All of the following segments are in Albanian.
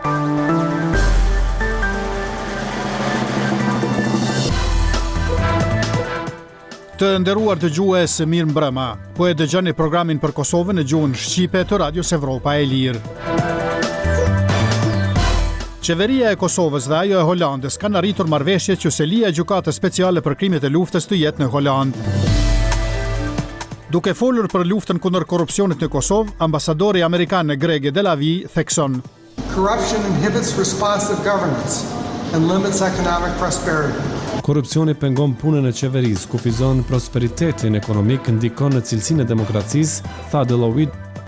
Të nderuar dëgjues, mirë mbrëma. Po e dëgjoni programin për Kosovën në gjuhën shqipe të Radios Evropa e Lirë. Qeveria e Kosovës dhe ajo e Holandës kanë arritur marrëveshje që selia e gjykatës speciale për krimet e luftës të jetë në Holandë. Duke folur për luftën kundër korrupsionit në Kosovë, ambasadori amerikan Greg Delavi thekson: Corruption inhibits responsive governance and limits economic prosperity. Korrupsioni pengon punën e qeverisë, kufizon prosperitetin ekonomik, ndikon në cilësinë e demokracisë, tha Delavi.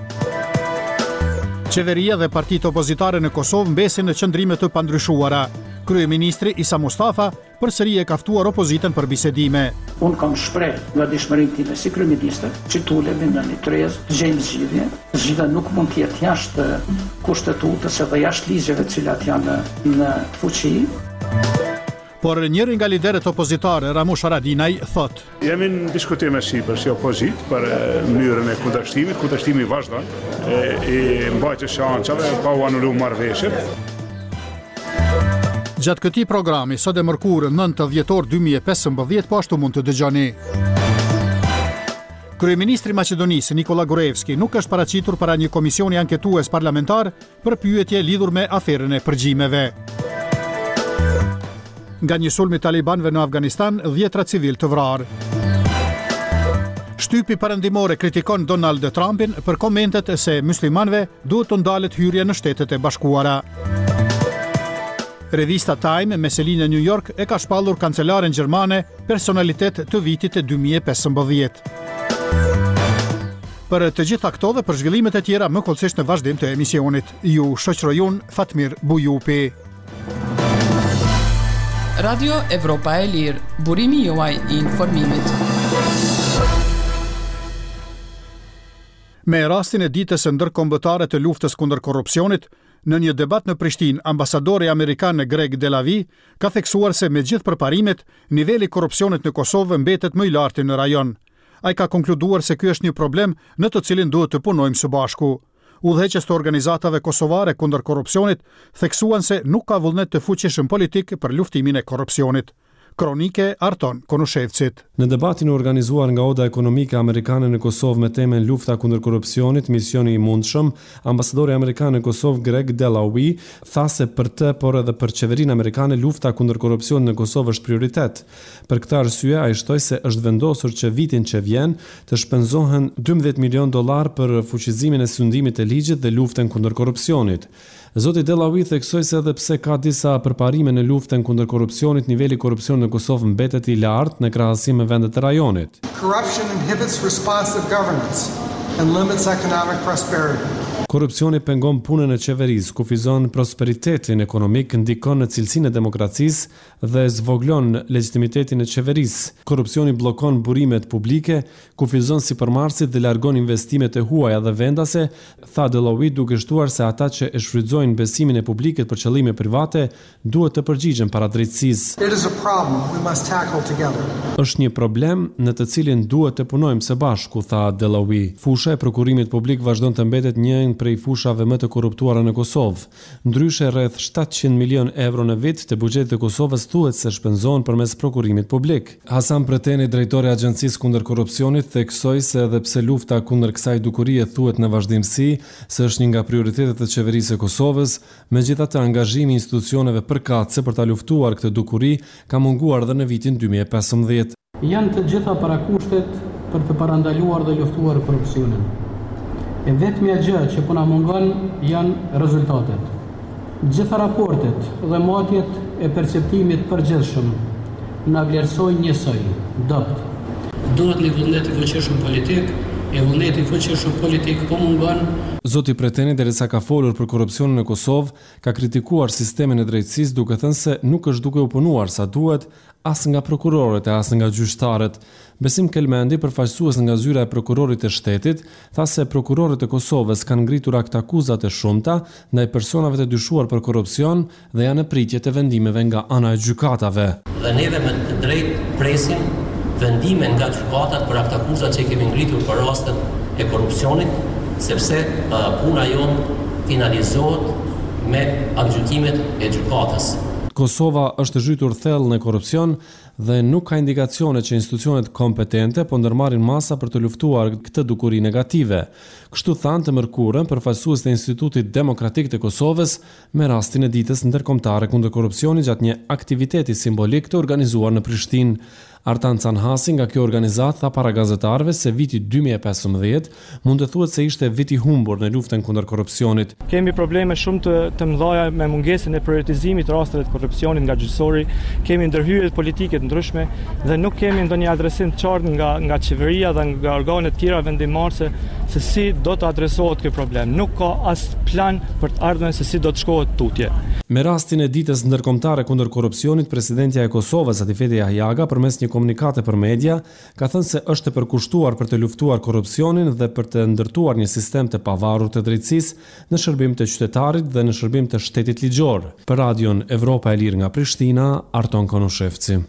Qeveria dhe partitë opozitare në Kosovë mbesin në qëndrime të pandryshuara. Kryeministri Isa Mustafa përsëri e ka ftuar opozitën për bisedime. Unë kam shpreh nga dëshmërinë time si kryeministër që tulemi në një trezë, gjejmë zgjidhje. Zgjidhja nuk mund të jetë jashtë kushtetutës dhe jashtë ligjeve të cilat janë në fuqi. Por njëri nga liderët opozitare, Ramush Haradinaj, thot: Jemi në diskutime sipër si opozit për mënyrën e kundërshtimit. Kundërshtimi vazhdon e mbajtjes së ançave pa u anuluar marrëveshjet. Gjatë këtij programi, sot e mërkurë 9 dhjetor 2015, po ashtu mund të dëgjoni. Kryeministri i Maqedonisë Nikola Gruevski nuk është paraqitur para një komisioni anketues parlamentar për pyetje lidhur me aferën e përgjimeve. Nga një sulm i talibanëve në Afganistan, 10 civil të vrarë. Shtypi perëndimore kritikon Donald Trumpin për komentet se muslimanëve duhet të ndalet hyrja në Shtetet e Bashkuara. Revista Time me selinë në New York e ka shpallur kancelaren gjermane personalitet të vitit e 2015. Për të gjitha këto dhe për zhvillimet e tjera më kollësisht në vazhdim të emisionit. Ju shoqëroj unë Fatmir Bujupi. Radio Evropa e Lirë, burimi juaj i informimit. Me rastin e ditës së ndërkombëtare të luftës kundër korrupsionit, në një debat në Prishtinë, ambasadori amerikan Greg Delavi ka theksuar se me gjithë përparimet, niveli i korrupsionit në Kosovë mbetet më i lartë në rajon. Ai ka konkluduar se ky është një problem në të cilin duhet të punojmë së bashku. Udhëheqës të organizatave kosovare kundër korrupsionit theksuan se nuk ka vullnet të fuqishëm politik për luftimin e korrupsionit. Kronike Arton Konushevcit. Në debatin e organizuar nga Oda Ekonomike Amerikane në Kosovë me temën lufta kundër korrupsionit, misioni i mundshëm, ambasadori amerikan në Kosovë Greg Delavi tha se për të, por edhe për qeverinë amerikane, lufta kundër korrupsionit në Kosovë është prioritet. Për këtë arsye, ai shtoi se është vendosur që vitin që vjen të shpenzohen $12 milion për fuqizimin e sundimit të ligjit dhe luftën kundër korrupsionit. Zoti Delavi theksoi se edhe pse ka disa përparime në luftën kundër korrupsionit, niveli i korrupsionit në Kosovë mbetet i lartë në krahasim me vendet e rajonit. Corruption inhibits responsive governance and limits economic prosperity. Korrupsioni pengon punën e qeverisë, kufizon prosperitetin ekonomik, ndikon në cilësinë e demokracisë dhe zvoglon legitimitetin e qeverisë. Korrupsioni bllokon burimet publike, kufizon sipërmarrësit dhe largon investimet e huaja dhe vendase, tha Delavi, duke shtuar se ata që e shfrytëzojnë besimin e publikut për qëllime private duhet të përgjigjen para drejtësisë. It is a problem we must tackle together. Është një problem në të cilin duhet të punojmë së bashku, tha Delavi. Fusha e prokurimit publik vazhdon të mbetet një prej fushave më të korruptuara në Kosovë. Ndryshe, rreth 700 milion euro në vit të buxhetit të Kosovës thuhet se shpenzohen përmes prokurimit publik. Hasan Preteni, drejtori i Agjencisë kundër korrupsionit, theksoi se edhe pse lufta kundër kësaj dukurie thuhet në vazhdimsi, se është një nga prioritetet e qeverisë së Kosovës, megjithatë angazhimi i institucioneve përkatëse për ta luftuar këtë dukuri ka munguar edhe në vitin 2015. Janë të gjitha parakushtet për të parandaluar dhe luftuar korrupsionin. E vetmja gjë që po na mungon janë rezultatet. Gjitha raportet dhe matjet e perceptimit përgjithshëm na vlerësojnë njësoj, dopt. Duhet një vullnet i fuqishëm politik, e vullneti i fuqishëm politik po mungon. Zoti Preteni, derisa ka folur për korrupsionin në Kosovë, ka kritikuar sistemin e drejtësisë duke thënë se nuk është duke u punuar sa duhet as nga prokurorët e as nga gjyqtarët. Besim Kelmendi, përfaqësues nga zyra e prokurorit të shtetit, tha se prokurorët e Kosovës kanë ngritur akuzat e shumta ndaj personave të dyshuar për korrupsion dhe janë në pritje të vendimeve nga ana e gjykatave. Dhe neve me të drejtë presim vendime nga gjykatat për akuzat që kemi ngritur për rastet e korrupsionit, sepse puna jonë finalizohet me aktgjykimet e gjykatës. Kosova është zhytur thellë në korrupsion dhe nuk ka indikacione që institucionet kompetente po ndërmarrin masa për të luftuar këtë dukuri negative. Kështu thanë të mërkurën përfaqësues të Institutit Demokratik të Kosovës me rastin e ditës ndërkombëtare kundër korrupsionit gjatë një aktiviteti simbolik të organizuar në Prishtinë. Artan Canhasi nga kjo organizat tha para gazetarëve se viti 2015 mund të thuhet se ishte viti humbur në luftën kundër korrupsionit. Kemi probleme shumë të mëdha me mungesën e prioritizimit të rasteve të korrupsionit nga gjyqësori, kemi ndërhyrje politike të ndryshme dhe nuk kemi ndonjë adresim të qartë nga qeveria dhe nga organet tjera vendimmarrëse se si do të adresohet ky problem. Nuk ka as plan për të ardhmen se si do të shkohet tutje. Me rastin e ditës ndërkombëtare kundër korrupsionit, presidentja e Kosovës Atifete Jahjaga përmes një komunikate për media ka thënë se është e përkushtuar për të luftuar korrupsionin dhe për të ndërtuar një sistem të pavarur të drejtësisë në shërbim të qytetarit dhe në shërbim të shtetit ligjor. Për Radion Evropa e Lirë nga Prishtina, Arton Konushevci.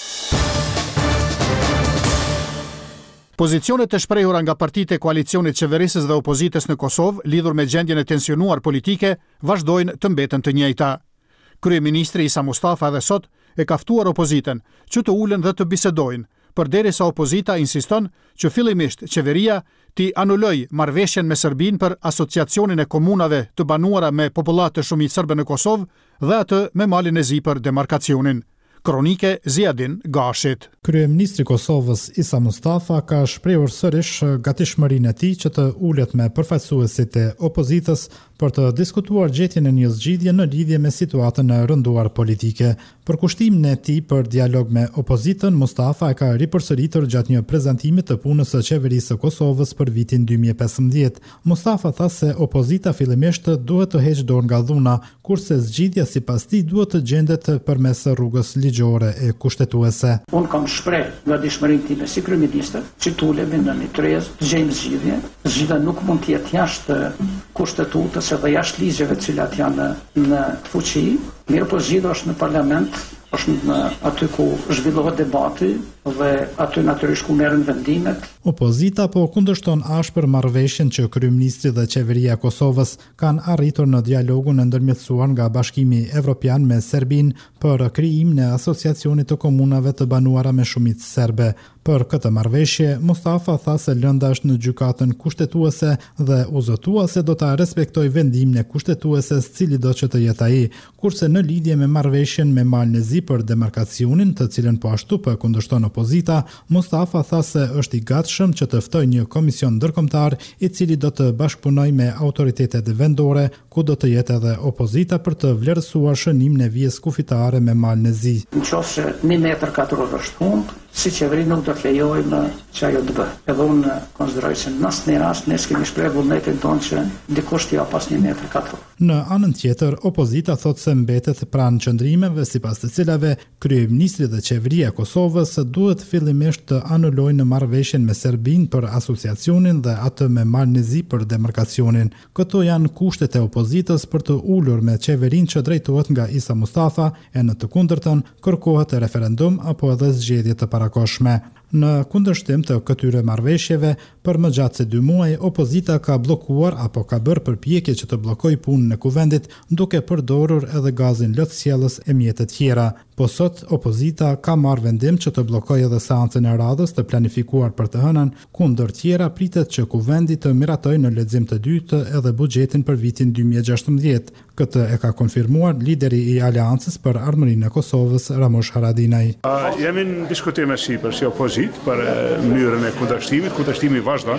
Pozicionet e shprehura nga partitë e koalicionit qeverisës dhe opozitës në Kosovë lidhur me gjendjen e tensionuar politike vazhdojnë të mbeten të njëjta. Kryeministri Isa Mustafa edhe sot e ka ftuar opozitën që të ulen dhe të bisedojnë, përderisa opozita insiston që fillimisht qeveria t'i anuloj marrëveshjen me Serbinë për asociacionin e komunave të banuara me popullat të shumicë serbe në Kosovë dhe atë me malin e zi për demarkacionin. Kronike Ziadin Gashit. Kryeministri i Kosovës Isa Mustafa ka shprehur sërish gatishmërinë e tij që të ulet me përfaqësuesit e opozitës për të diskutuar gjetjen e një zgjidhje në lidhje me situatën e rënduar politike. Për kushtimin e tij për dialog me opozitën, Mustafa e ka ripërsëritur gjatë një prezantimi të punës së qeverisë së Kosovës për vitin 2015. Mustafa tha se opozita fillimisht duhet të heqë dorë nga dhuna, kurse zgjidhja sipas tij duhet të gjendet përmes rrugës ligjore e kushtetuese. Unë kam shpreh nga dishmërinë time si kryeministër që tulemi në një trezë, të gjejmë zgjidhje. Zgjidhja nuk mund të jetë jashtë kushtetutës dhe jashtë ligjeve të cilat janë në fuqi. Mirë po zgjidhja është në parlament, është në aty ku zhvillohet debati dhe aty natyrisht ku merren vendimet. Opozita po kundërshton ashpër marrëveshjen që kryeministri dhe qeveria e Kosovës kanë arritur në dialogun e ndërmjetësuar nga Bashkimi Evropian me Serbinë për krijimin e asociacionit të komunave të banuara me shumicë serbe. Për këtë marrëveshje, Mustafa tha se lënda është në gjykatën kushtetuese dhe u zotua se do ta respektojë vendimin e kushtetueses, cili do që të jetë ai, kurse në lidhje me marrëveshjen me malin e zi për demarkacionin, të cilën po ashtu po kundërshton opozita, Mustafa tha se është i gatshëm që të ftojë një komision ndërkombëtar i cili do të bashkëpunojë me autoritetet vendore, ku do të jetë edhe opozita për të vlerësuar shënimin e vijës kufitare me malin e zi. Nëse 1 metër katror është humbë, si qeveri nuk do të lejojmë që ajo të bëjë. Edhe unë konsideroj se në asnjë rast ne s'kemi shprehur vullnetin tonë që dikush t'i pas 1 metër katror. Në anën tjetër, opozita thotë se mbetet pranë qëndrimeve sipas të cilave kryeministri dhe qeveria e Kosovës duhet fillimisht të anulojnë marrëveshjen me Serbinë për asociacionin dhe atë me malin e zi për demarkacionin. Këto janë kushtet e opozitës për të ulur me qeverinë që drejtohet nga Isa Mustafa, e në të kundërtën kërkohet referendum apo edhe zgjedhje të parakoshme. Në kundërshtim të këtyre marrëveshjeve, për më gjatë se 2 muaj, opozita ka bllokuar apo ka bërë përpjekje që të bllokojë punën e kuvendit, duke përdorur edhe gazin lotësjellës e mjete tjera. Po sot, opozita ka marrë vendim që të bllokojë edhe seancën e radhës të planifikuar për të hënën, ku ndër tjera pritet që kuvendi të miratojë në lexim të dytë edhe buxhetin për vitin 2016. Këtë e ka konfirmuar lideri i Aleancës për Armërinë e Kosovës, Ramush Haradinaj. Jemi në diskutim me sipër si opozit për mënyrën e kundërshtimit. Kundërshtimi vazhdon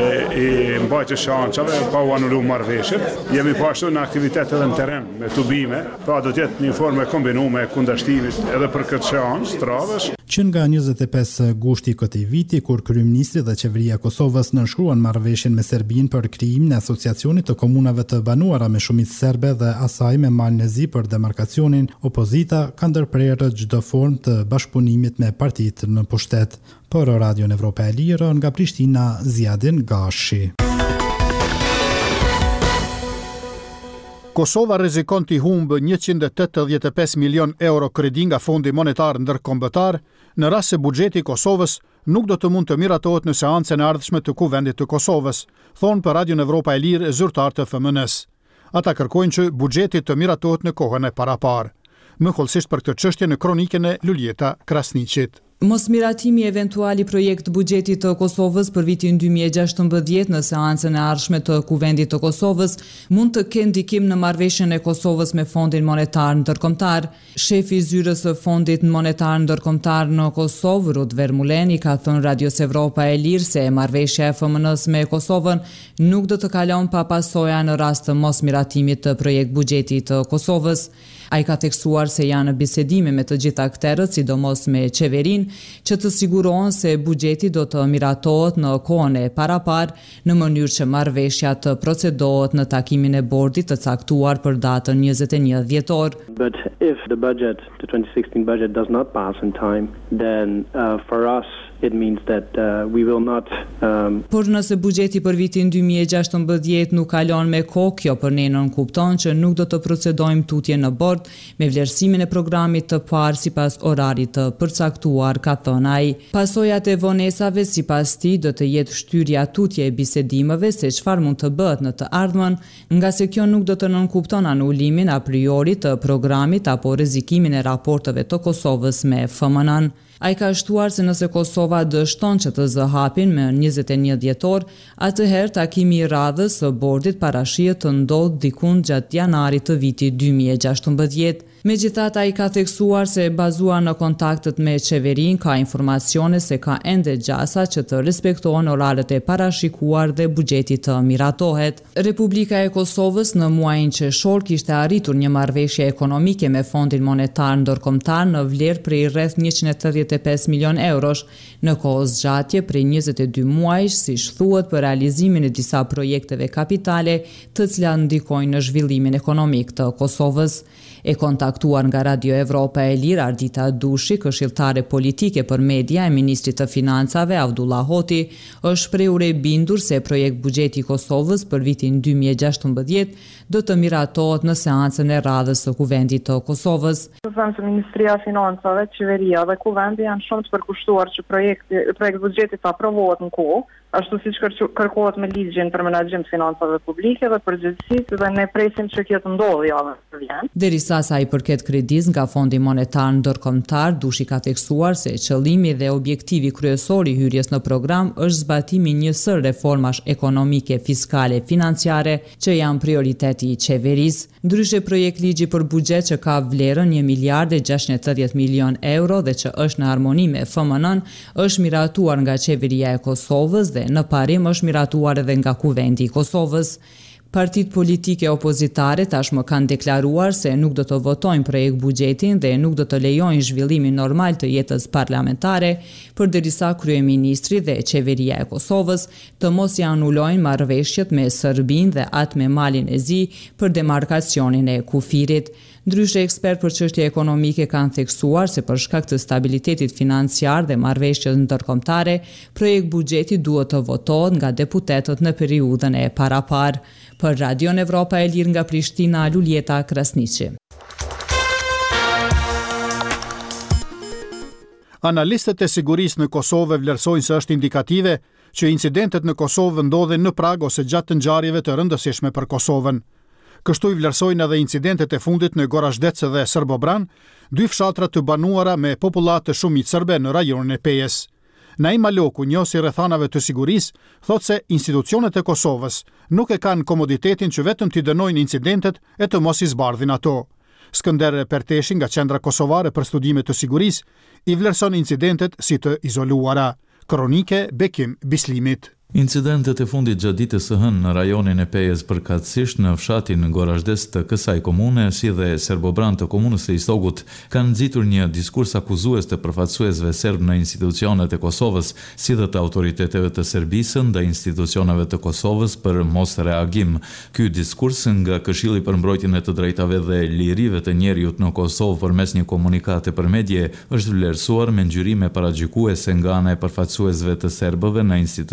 i mbajtjes së seancave pa u anuluar marrëveshjet. Jemi po ashtu në aktivitet edhe në terren me tubime, pra do të jetë një formë kombinuar me kundërshtimit edhe për këtë seancë të radhës. Që nga 25 gushti këtij viti, kur kryeministri dhe qeveria e Kosovës nënshkruan marrëveshjen me Serbinë për krijimin e asociacionit të komunave të banuara me shumicë serbe dhe asaj me malin e zi për demarkacionin, opozita ka ndërprerë çdo formë të bashkëpunimit me partitë në pushtet. Për Radion Evropa e Lirë nga Prishtina, Ziadin Gashi. Kosova rrezikon t'i humbë 185 milion euro kredi nga Fondi Monetar Ndërkombëtar, në rast se buxheti i Kosovës nuk do të mund të miratohet në seancën e ardhshme të Kuvendit të Kosovës, thonë për Radion Evropa e Lirë zyrtar të FMN-s. Ata kërkojnë që buxheti të miratohet në kohën e paraparë. Më hollësisht për këtë çështje në kronikën e Luljeta Krasniqit. Mosmiratimi eventuali projekt buxhetit të Kosovës për vitin 2016 në seancën e ardhshme të Kuvendit të Kosovës mund të kenë ndikim në marrëveshjen e Kosovës me Fondin Monetar Ndërkombëtar. Shefi i zyrës së Fondit Monetar Ndërkombëtar në Kosovë, Rud Vermuleni, ka thënë Radios Evropa e Lirë se marrëveshja e FMN-s me Kosovën nuk do të kalon pa pasoja në rast të mosmiratimit të projekt buxhetit të Kosovës. Ai ka theksuar se janë bisedime me të gjitha akterët, sidomos me qeverinë, që të sigurohen se buxheti do të miratohet në kohën e paraparë në mënyrë që marrëveshja të procedohet në takimin e bordit të caktuar për datën 21 dhjetor. But if the budget, the 2016 budget does not pass in time, then for us it means that we will not Por nëse buxheti për vitin 2016 nuk kalon me kohë, kjo për ne nën kupton që nuk do të procedojmë tutje në bord me vlerësimin e programit të parë sipas orarit të përcaktuar, ka thënë ai. Pasojat e vonesave sipas tij do të jetë shtyrja tutje e bisedimeve se çfarë mund të bëhet në të ardhmen, nga se kjo nuk do të nënkupton anulimin a priori të programit apo rrezikimin e raporteve të Kosovës me FMN-n. Ai ka shtuar se nëse Kosova dështon që të zë hapin me 21 dhjetor, atëherë takimi i radhës së bordit parashihet të ndodhë dikun gjatë janarit të vitit 2016. Megjithatë, ai ka theksuar se bazuar në kontaktet me qeverinë ka informacione se ka ende gjasa që të respektohen oraret e parashikuar dhe buxheti të miratohet. Republika e Kosovës në muajin qershor kishte arritur një marrëveshje ekonomike me Fondin Monetar Ndërkombëtar në vlerë prej rreth 135 milion eurosh, në kohë zgjatje prej 22 muajsh, siç thuhet, për realizimin e disa projekteve kapitale të cilat ndikojnë në zhvillimin ekonomik të Kosovës. E kontaktuar nga Radio Evropa e Lirë, Ardita Dushi, këshilltare politike për media e ministrit të financave Avdullah Hoti, është shprehur e bindur se projekt buxheti i Kosovës për vitin 2016 do të miratohet në seancën e radhës së Kuvendit të Kosovës. Them se Ministria e Financave, Qeveria dhe Kuvendi janë shumë të përkushtuar që projekt buxheti të aprovohet në kohë, ashtu siç kërkohet me ligjin për menaxhim të financave publike dhe përgjegjësisë, dhe ne presim që kjo të ndodhë javën që vjen. Derisa sa i përket kredis nga Fondi Monetar Ndërkombëtar, Dushi ka theksuar se qëllimi dhe objektivi kryesor i hyrjes në program është zbatimi një sër reformash ekonomike, fiskale, financiare që janë prioriteti i qeverisë. Ndryshe, projekt ligji për buxhet që ka vlerën 1 miliard e 680 milion euro dhe që është në harmoni me FMN-n, është miratuar nga qeveria e Kosovës dhe në parim është miratuar edhe nga Kuvendi i Kosovës. Partitë politike opozitare tashmë kanë deklaruar se nuk do të votojnë projekt buxhetin dhe nuk do të lejojnë zhvillimin normal të jetës parlamentare, përderisa kryeministri dhe qeveria e Kosovës të mos i anulojnë marrëveshjet me Serbinë dhe atë me Malin e Zi për demarkacionin e kufirit. Ndryshe, ekspert për çështje ekonomike kanë theksuar se për shkak të stabilitetit financiar dhe marrëveshjes ndërkombëtare, projekt buxheti duhet të votohet nga deputetët në periudhën e paraparë. Për Radion Evropa e Lirë nga Prishtina, Luljeta Krasniqi. Analistët e sigurisë në Kosovë vlerësojnë se është indikative që incidentet në Kosovë ndodhin në prag ose gjatë të ngjarjeve të rëndësishme për Kosovën. Kështu i vlerësojnë edhe incidentet e fundit në Gorazhdec dhe Srbobran, dy fshatra të banuara me popullat të shumit serbe në rajonin e Pejes. Naim Maloku, njohësi rrethanave të sigurisë, thotë se institucionet e Kosovës nuk e kanë komoditetin që vetëm t'i dënojnë incidentet e të mos i zbardhin ato. Skënder Perteshi nga Qendra Kosovare për Studime të Sigurisë i vlerëson incidentet si të izoluara. Kronike Bekim Bislimit. Incidentet e fundit gjatë ditës së hënë në rajonin e Pejes, përkatësisht në fshatin Gorazhdec të kësaj komune, si dhe Serbobran të komunës së Istogut, kanë nxitur një diskurs akuzues të përfaqësuesve serb në institucionet e Kosovës, si dhe të autoriteteve të Serbisë ndaj institucioneve të Kosovës për mos reagim. Ky diskurs nga Këshilli për Mbrojtjen e të Drejtave dhe Lirive të Njerëzit në Kosovë përmes një komunikate për medje është vlerësuar me ngjyrime paragjykuese nga ana e përfaqësuesve të serbëve në institucionet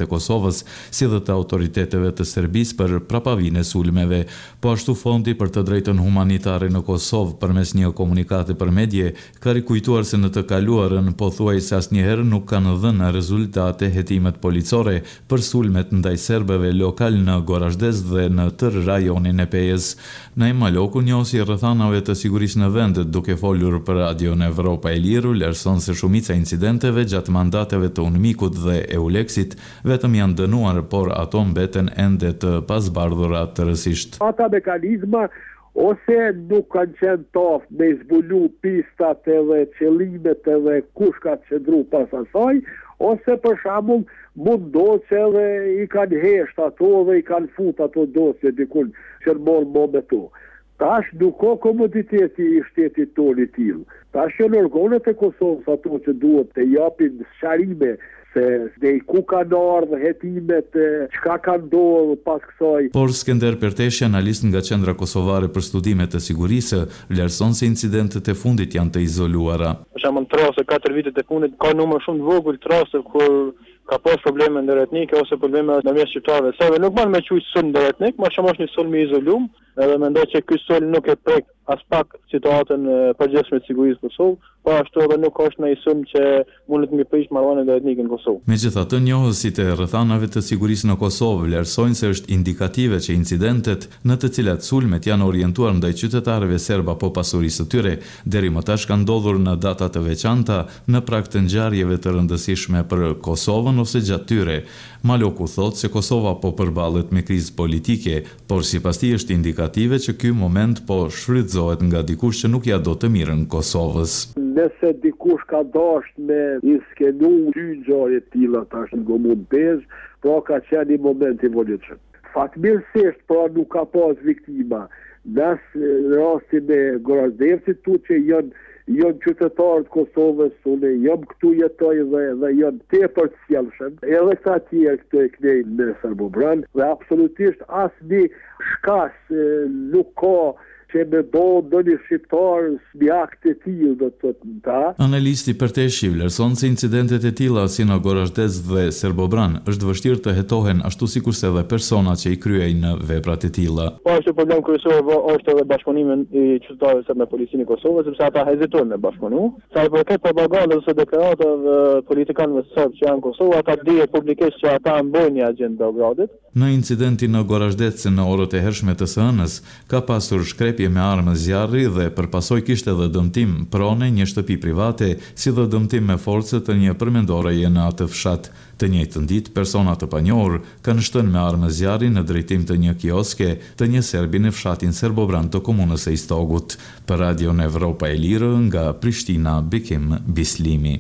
e Kosovës, si dhe të autoriteteve të Serbisë për prapavinë e sulmeve. Po ashtu Fondi për të drejtën humanitare në Kosovë përmes një komunikate për medje ka rikujtuar se në të kaluarën pothuajse asnjëherë nuk kanë dhënë rezultate hetimet policore për sulmet ndaj serbëve lokal në Gorazdes dhe në tërë rajonin e Pejës. Naim Maloku, njohësi i rrethanave të sigurisë në vend, duke folur për Radion Evropa e Lirë, vlerëson se shumica incidenteve gjatë mandateve të UNMIK-ut dhe EULEX-it vetëm janë dënuar, por ato mbeten ende të pasbardhura tërësisht. Ata mekanizma ose nuk kanë qenë taftë me zbulu pistat edhe qëllimet edhe kush ka qëndru pas asaj, ose për shembull mundohet që edhe i kanë hesht ato dhe i kanë fut ato dosje dikun që morë me to. Tash nuk ka komoditeti i shtetit tonë i tillë. Tash janë organet e Kosovës ato që duhet të japin sqarime se dhe ku kanë ardhur hetimet, çka ka ndodhur pas kësaj. Por Skender Perteshi, analist nga Qendra Kosovare për Studime të Sigurisë, vlerëson se incidentet e fundit janë të izoluara. Për shembull, trase 4 vitet e fundit ka numër shumë të vogël trase kur ka pas probleme ndërretnike ose probleme në mes shqiptarëve. Serbe nuk mund me quajtur sulm ndërretnik, më shumë është një sulm i izolum, edhe mendoj që ky sulm nuk e prek as pak situatën përgjithshme të sigurisë të Kosovës, po ashtu edhe nuk është një sulm që mund të ngriprish marrëdhënien ndërretnike në Kosovë. Megjithatë, njohësit e rrethanave të sigurisë në Kosovë vlerësojnë se është indikative që incidentet në të cilat sulmet janë orientuar ndaj qytetarëve serb apo pasurisë së tyre, deri më tash kanë ndodhur në data të veçanta në prag të ngjarjeve të rëndësishme për Kosovën ose gjatë tyre. Maloku thotë se Kosova po përballet me krizë politike, por sipas tij është indikative që ky moment po shfrytëzohet nga dikush që nuk ja do të mirën Kosovës. Nëse dikush ka dashur me i skenu ngjarje të tilla tash në Gomun Pez, pra ka qenë një moment i volitshëm. Fatmirësisht, pra nuk ka pas viktima. Në rastin e Gorazdevsit tu që janë qytetarët Kosovës, unë jam këtu jetoj dhe janë tepër të sjellshëm. Edhe këta tjerë këtu e knejnë në Serbobran dhe absolutisht asnjë shkas nuk ka që me bo do një shqiptar së akt e tillë do të ta. Analisti Perteshi vlerëson se incidentet e tilla si në Gorazdes dhe Serbobran është vështirë të hetohen ashtu sikurse edhe persona që i kryejnë veprat e tilla. Po është problem kryesor është edhe bashkëpunimi i qytetarëve serb me policinë e Kosovës, sepse ata hezitojnë me bashkëpunu. Sa i përket propagandës së deklaratave politikanëve serb që janë në Kosovë, ata dihet publikisht që ata mbojnë një agjendë Beogradit. Në incidentin në Gorazdes në orët e hershme të së hënës ka pasur shkrepje me armë zjarri dhe për pasoj kishte edhe dëmtim prone një shtëpi private, si dhe dëmtim me forcë të një përmendoreje në atë fshat. Të njëjtën ditë, persona të panjohur kanë shtënë me armë zjarri në drejtim të një kioske të një serbi në fshatin Serbobran të komunës së Istogut. Për Radion Evropa e Lirë, nga Prishtina, Bekim Bislimi.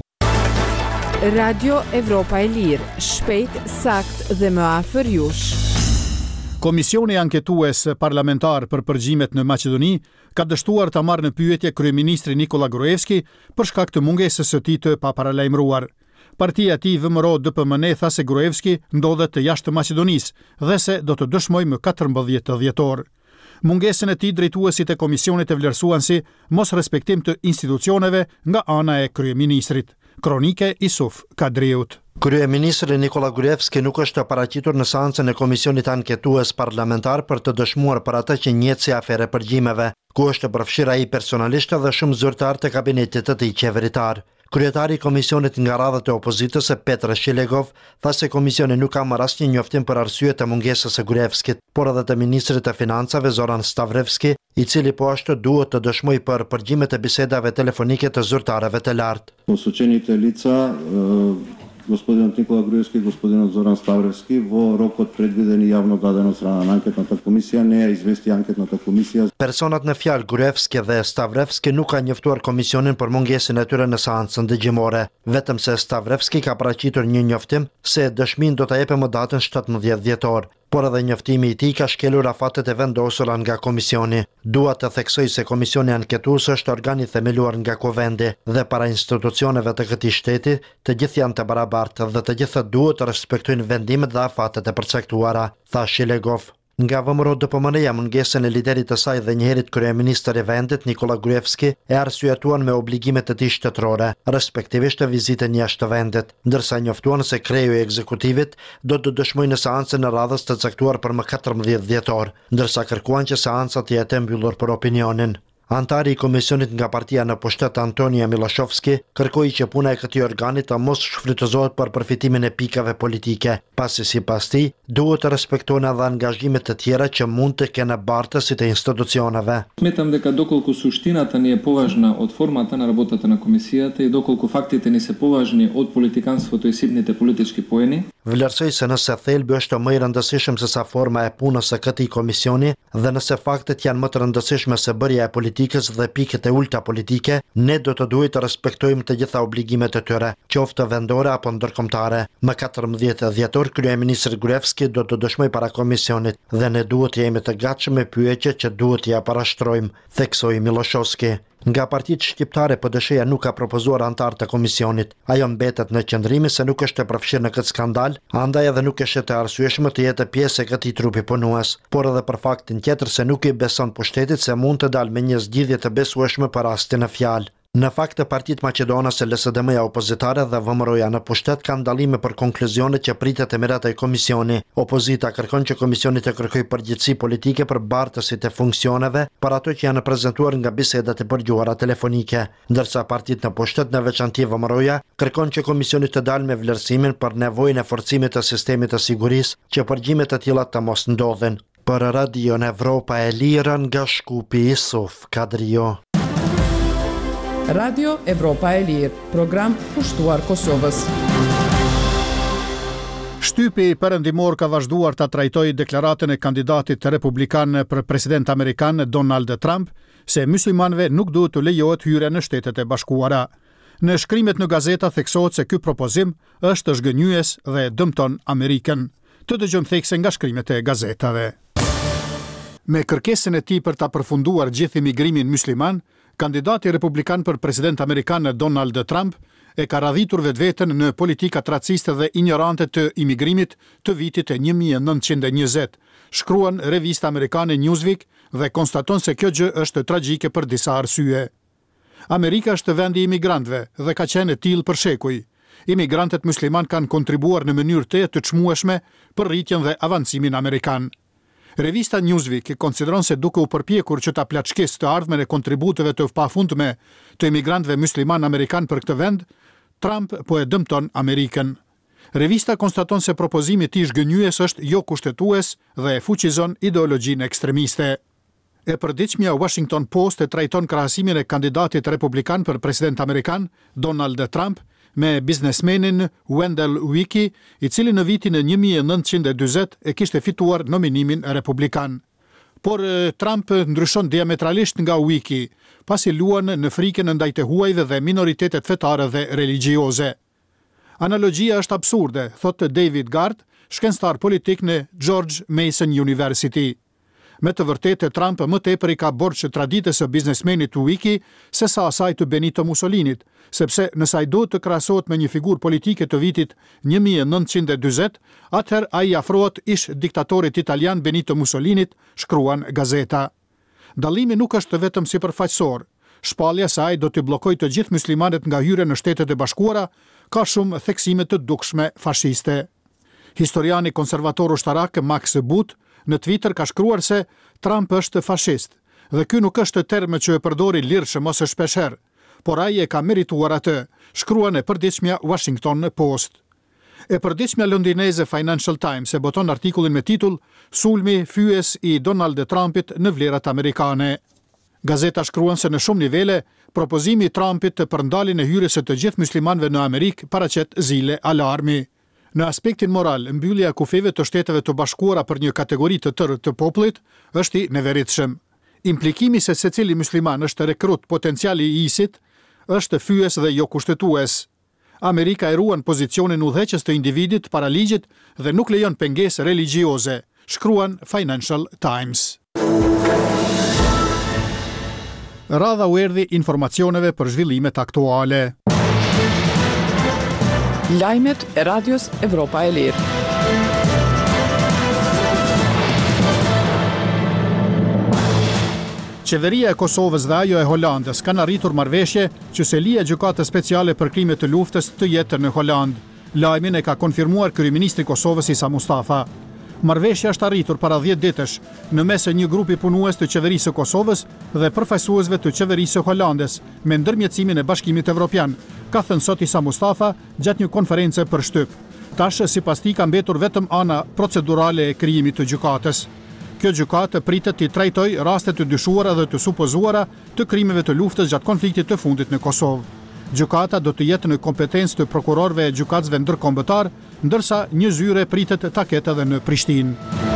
Radio Evropa e Lirë, shpejt, sakt dhe më afër jush. Komisioni anketues parlamentar për përgjimet në Maqedoni ka dështuar ta marrë në pyetje kryeministri Nikola Gruevski për shkak të mungesës së tij të paparalajmëruar. Partia e tij VMRO DPMN tha se Gruevski ndodhet të jashtë Maqedonisë dhe se do të dëshmojë më 14 dhjetor. Mungesën e tij drejtuesit e komisionit e vlerësuan si mos respektim të institucioneve nga ana e kryeministrit. Kronike Isuf Kadriut. Kryeministri Nikola Gruevski nuk është paraqitur në seancën e komisionit anketues parlamentar për të dëshmuar për atë që njihet si afere përgjimeve, ku është përfshirë ai personalisht dhe shumë zyrtar të kabinetit të tij qeveritar. Kryetari i komisionit nga radhët e opozitës Petr Shilegov tha se komisioni nuk ka marrë asnjë njoftim për arsyet e mungesës së Gruevskit, por edhe të ministrit të financave Zoran Stavrevski, i cili po ashtu duhet të dëshmojë për përgjimet e bisedave telefonike të zyrtarëve të lartë. Посочените лица, господинот Никола Груевски и господинот Зоран Ставревски, во рокот предвиден и јавно даден од страна на анкетната комисија, не ја извести анкетната комисија. Personat në fjalë Gruevski dhe Stavrevski nuk kanë njoftuar komisionin për mungesën e tyre në seancën dëgjimore, vetëm se Stavrevski ka paraqitur një njoftim se dëshmin do ta jepë më datën 17 dhjetor. Por edhe njoftimi i tij ka shkelur afatet e vendosura nga komisioni. Dua të theksoj se komisioni anketues është organ i themeluar nga Kuvendi dhe para institucioneve të këtij shteti, të gjithë janë të barabartë dhe të gjithë duhet të respektojnë vendimet dhe afatet e përcaktuara, tha Shilegov. Nga VMRO DPM-ja mungesën e liderit të saj dhe njëherit kryeministër i vendit Nikola Gruevski e arsyetuan me obligimet e tij shtetërore, respektivisht vizitën jashtë vendit, ndërsa njoftuan se kreju i ekzekutivit do të dëshmojë në seancën e radhës të caktuar për më 14 dhjetor, ndërsa kërkuan që seanca të jetë mbyllur për opinionin. Antari i komisionit nga partia në pushtet Antonija Miloshovski kërkoi që puna e këtij organi të mos shfrytëzohet për përfitimin e pikave politike, pasi sipas tij duhet të respektohen edhe angazhimet të tjera që mund të kenë bartësit e institucioneve. Smatram дека доколку суштината ни е поважна од формата на работата на комисијата и доколку фактите ни се поважни од политиканството и ситните политички поени, vlerësoj se nëse thelbi është më i rëndësishëm se sa forma e punës së këtij komisioni dhe nëse faktet janë më të rëndësishme se bërja e politikës dhe pikët e ulta politike, ne do të duhet të respektojmë të gjitha obligimet e tyre, qoftë vendore apo ndërkombëtare. Më 14 dhjetor kryeministri Gruevski do të dëshmoj para komisionit dhe ne duhet të jemi të gatshëm me pyetjet që duhet t'i parashtrojmë, theksoi Miloshovski. Nga partitë shqiptare PDSH-ja nuk ka propozuar antar të komisionit. Ajo mbetet në qëndrimi se nuk është e përfshirë në këtë skandal, andaj edhe nuk është e arsyeshme të jetë pjesë e këtij trupi punues, por edhe për faktin tjetër se nuk i beson pushtetit se mund të dalë me një zgjidhje të besueshme për rastin e fjalë. Në fakt, partitë maqedonase LSDM-ja opozitare dhe VMRO-ja në pushtet kanë dallime për konkluzionet që pritet e mirataj komisioni. Opozita kërkon që komisioni të kërkojë përgjegjësi politike për bartësit e funksioneve për ato që janë prezantuar nga bisedat e përgjuara telefonike, ndërsa partitë në pushtet në veçanti VMRO-ja kërkon që komisioni të dalë me vlerësimin për nevojën e forcimit të sistemit të sigurisë që përgjime të tilla të mos ndodhen. Për Radion Evropa e Lirë nga Shkupi Isuf Kadrio. Radio Evropa e Lirë, program pushtuar Kosovës. Shtypi perëndimor ka vazhduar ta trajtojë deklaratën e kandidatit republikan për president amerikan Donald Trump se myslimanëve nuk duhet të lejohet hyrja në Shtetet e Bashkuara. Në shkrimet në gazeta theksohet se ky propozim është zhgënjyes dhe dëmton Amerikën. Të dëgjojmë thekse nga shkrimet e gazetave. Me kërkesën e tij për ta përfunduar gjithë imigrimin mysliman, kandidati republikan për president amerikan Donald Trump e ka radhitur vetveten në politikat raciste dhe ignorante të imigrimit të vitit e 1920, shkruan revista amerikane Newsweek dhe konstaton se kjo gjë është tragjike për disa arsye. Amerika është vendi i imigrantëve dhe ka qenë e tillë për shekuj. Imigrantët musliman kanë kontribuar në mënyrë të çmueshme për rritjen dhe avancimin amerikan. Revista Newsweek konsideron se duke u përpjekur që ta plaçkisë të ardhmen e kontributeve të pafundme të imigrantëve musliman amerikan për këtë vend, Trump po e dëmton Amerikën. Revista konstaton se propozimi i tij zhgënjyes është jo kushtetues dhe e fuqizon ideologjinë ekstremiste. E përditshmja Washington Post e trajton krahasimin e kandidatit republikan për president amerikan, Donald Trump, me biznesmenin Wendell Weeki, i cili në vitin e 1940 e kishte fituar nominimin republikan. Por Trump ndryshon diametralisht nga Weeki, pasi luan në frikën ndaj të huajve dhe minoritetet fetare dhe religjioze. Analogjia është absurde, thotë David Gard, shkencëtar politik në George Mason University. Me të vërtetë, Trump më tepër i ka borxh traditës së biznesmenit Weeki se sa asaj të Benito Mussolinit, sepse nëse ai duhet të krahasohet me një figurë politike të vitit 1940, atëherë ai afrohet ish diktatorit italian Benito Mussolinit, shkruan gazeta. Dallimi nuk është vetëm sipërfaqësor. Shpallja se ai do të bllokojë të gjithë muslimanët nga hyrja në Shtetet e Bashkuara ka shumë theksime të dukshme fashiste. Historiani konservator ushtarak Max Boot në Twitter ka shkruar se Trump është fashist, dhe ky nuk është term që e përdori lirshëm ose shpeshherë, por ai e ka merituar atë, shkruan e përditshmja Washington Post. E përditshmja londineze Financial Times e boton artikullin me titull "Sulmi fyes i Donald Trumpit në vlerat amerikane". Gazeta shkruan se në shumë nivele, propozimi i Trumpit për ndaljen e hyrjes së të gjithë muslimanëve në Amerikë paraqet zile alarmi. Në aspektin moral, mbyllja e kufeve të Shteteve të Bashkuara për një kategori të tërë të popullit është i neveritshëm. Implikimi se secili musliman është rekrut potenciali i ISIS është fyes dhe jo kushtetues. Amerika e ruan pozicionin udhëheqës të individit para ligjit dhe nuk lejon pengesë religjioze, shkruan Financial Times. Radha u erdhi informacioneve për zhvillimet aktuale. Lajmet e Radios Evropa e Lirë. Qeveria e Kosovës dhe ajo e Holandës kanë arritur marrëveshje që selia e gjykatës speciale për krime të luftës të jetë në Holandë. Lajmin e ka konfirmuar kryeministri i Kosovës Isa Mustafa. Marrëveshja është arritur para 10 ditësh në mes e një grupi punues të qeverisë së Kosovës dhe përfaqësuesve të qeverisë së Holandës me ndërmjetësimin e Bashkimit Evropian, ka thënë sot Isa Mustafa gjatë një konference për shtyp. Tash sipas tij ka mbetur vetëm ana procedurale e krijimit të gjykatës. Kjo gjykatë pritet të trajtojë raste të dyshuara dhe të supozuara të krimeve të luftës gjatë konfliktit të fundit në Kosovë. Gjykata do të jetë në kompetencë të prokurorëve e gjykatësve ndërkombëtar, ndërsa një zyre pritet ta ketë edhe në Prishtinë.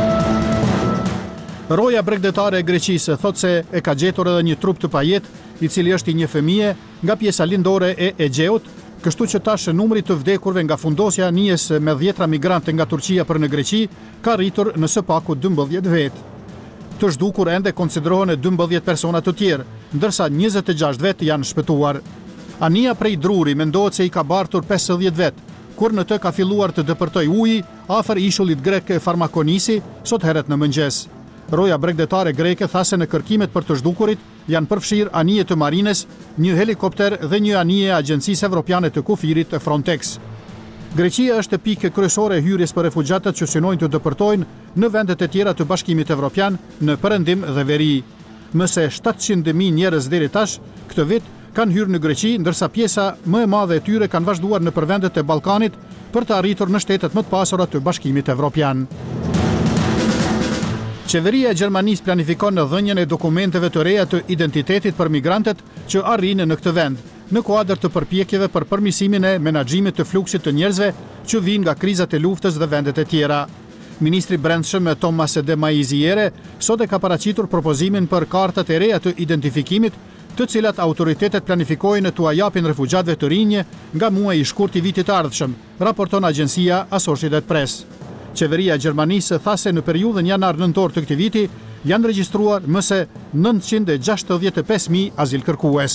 Roja bregdetare e Greqisë thotë se e ka gjetur edhe një trup të pajet, i cili është i një fëmije nga pjesa lindore e Egeut, kështu që tash numri të vdekurve nga fundosja anijes me 10 migrante nga Turqia për në Greqi ka rritur në së paku 12 vetë. Të zhdukur ende konsiderohen 12 persona të tjerë, ndërsa 26 vetë janë shpëtuar. Ania prej Druri mendohet se i ka bartur 50 vetë, kur në të ka filluar të dëpërtoj uji afër ishullit grek Farmakonisi sot herët në mëngjes. Roja bregdetare greke tha se në kërkimet për të zhdukurit janë përfshirë anije të marines, një helikopter dhe një anije e Agjencisë Evropiane të Kufirit Frontex. Greqia është pikë kryesore e hyrjes për refugjatët që synojnë të dëpërtojnë në vendet e tjera të Bashkimit Evropian në Perëndim dhe Veri. Më se 700.000 njerëz deri tash këtë vit kanë hyrë në Greqi, ndërsa pjesa më e madhe e tyre kanë vazhduar në përvendet e Ballkanit për të arritur në shtetet më të pasura të Bashkimit Evropian. Qeveria e Gjermanisë planifikon në dhënien e dokumenteve të reja të identitetit për migrantët që arrinë në këtë vend, në kuadër të përpjekjeve për përmirësimin e menaxhimit të fluksit të njerëzve që vijnë nga krizat e luftës dhe vendet e tjera. Ministri Brendshëm Thomas de Maizière sot e ka paraqitur propozimin për kartat e reja të identifikimit, të cilat autoritetet planifikojnë t'u japin refugjatëve të rinj nga muaji i shkurt i vitit të ardhshëm, raporton agjencia Associated Press. Qeveria e Gjermanisë tha se në periudhën janar-nëntor të këtij viti janë regjistruar më se 965.000 azilkërkues.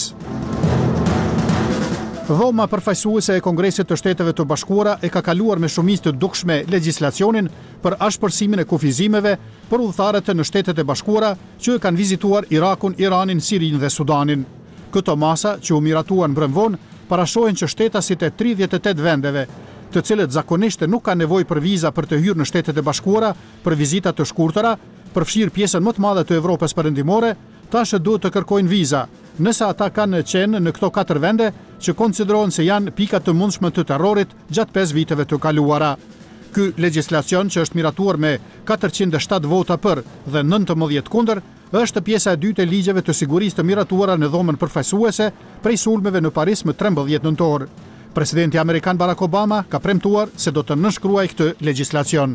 Dhoma përfaqësuese e Kongresit të Shteteve të Bashkuara e ka kaluar me shumicë të dukshme legjislacionin për ashpërsimin e kufizimeve për udhëtarët në Shtetet e Bashkuara që kanë vizituar Irakun, Iranin, Sirinë dhe Sudanin. Këto masa që u miratuan brëmvon parashohen që shtetasit e 38 vendeve, të cilët zakonisht nuk kanë nevojë për viza për të hyrë në Shtetet e Bashkuara për vizita të shkurtëra, përfshirë pjesën më të madhe të Evropës perëndimore, tash duhet të kërkojnë viza, nëse ata kanë qenë në këto 4 vende që konsiderohen se janë pika të mundshme të terrorit gjatë 5 viteve të kaluara. Ky legjislacion që është miratuar me 407 vota për dhe 19 kundër, është pjesa e dytë e ligjeve të sigurisë të miratuara në dhomën përfaqësuese prej sulmeve në Paris më 13 nëntor. Presidenti Amerikan Barack Obama ka premtuar se do të nënshkruajë këtë legjislacion.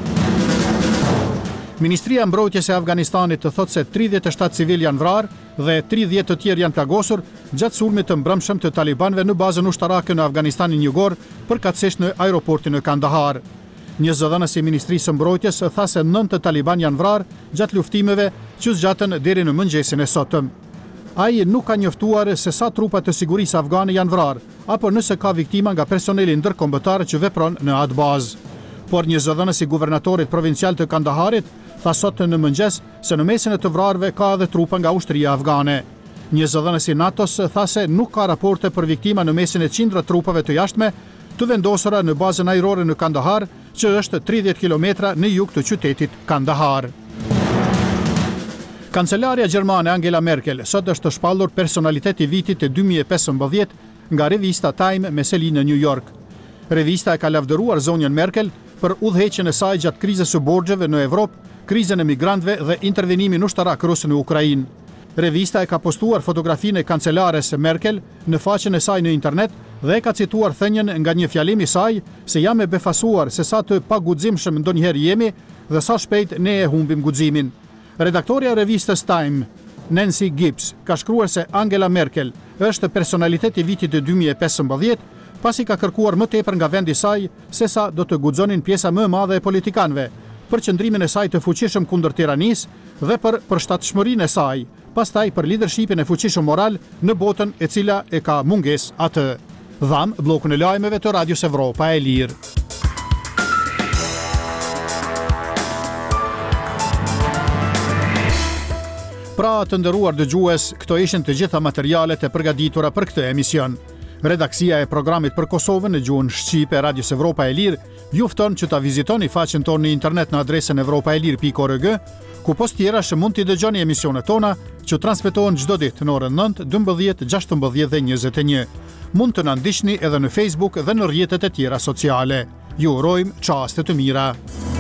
Ministria e Mbrojtjes e Afganistanit thotë se 37 civil janë vrarë dhe 30 të tjerë janë plagosur gjatë sulmit të mbrëmshëm të talibanëve në bazën ushtarake në Afganistanin Jugor, përkatësisht në aeroportin në Kandahar. Një zëdhënës i Ministrisë së Mbrojtjes tha se 9 taliban janë vrarë gjatë luftimeve që zgjatën deri në mëngjesin e sotëm. Ai nuk ka njoftuar se sa trupa të sigurisë afgane janë vrarë, apo nëse ka viktima nga personeli ndërkombëtar që vepron në atë bazë. Por një zëdhënës i guvernatorit provincial të Kandaharit tha sot në mëngjes se në mesin e të vrarëve ka edhe trupa nga ushtria afgane. Një zëdhënës i NATO-s tha se nuk ka raporte për viktima në mesin e qindra trupave të jashtme të vendosura në bazën ajrore në Kandahar, që është 30 kilometra në jug të qytetit Kandahar. Kancelaria gjermane Angela Merkel sot është shpallur personalitet i vitit të 2015 nga revista Time me seli në New York. Revista e ka lavdëruar zonjën Merkel për udhëheqjen e saj gjatë krizës së borxheve në Evropë, krizën e migrantëve dhe intervenimin ushtarak rus në Ukrainë. Revista e ka postuar fotografinë e kancelares Merkel në faqen e saj në internet dhe ka cituar thënien nga një fjalim i saj se jam e befasuar se sa të paguximshëm ndonjëherë jemi dhe sa shpejt ne e humbim guximin. Redaktoria e revistës Time, Nancy Gibbs, ka shkruar se Angela Merkel është personalitet i vitit të 2015, pasi ka kërkuar më tepër nga vendi i saj se sa do të guxonin pjesa më e madhe e politikanëve, për qëndrimin e saj të fuqishëm kundër tiranisë dhe për përshtatshmërinë e saj, pastaj për leadershipin e fuqishëm moral në botën e cila e ka mungesë atë. Dham bllokun e lajmeve të Radios Evropa e Lirë. Pra të nderuar dëgjues, këto ishin të gjitha materialet e përgatitura për këtë emision. Redaksia e programit për Kosovën në gjuhën shqipe e Radios Evropa e Lirë ju fton që ta vizitoni faqen tonë në internet në adresën evropaelir.org, ku post tjerash mund t'i dëgjoni emisionet tona që transmetohen çdo ditë në orën 9, 12, 16 dhe 21. Mund të na ndiqni edhe në Facebook dhe në rrjetet e tjera sociale. Ju urojmë çaste të mira.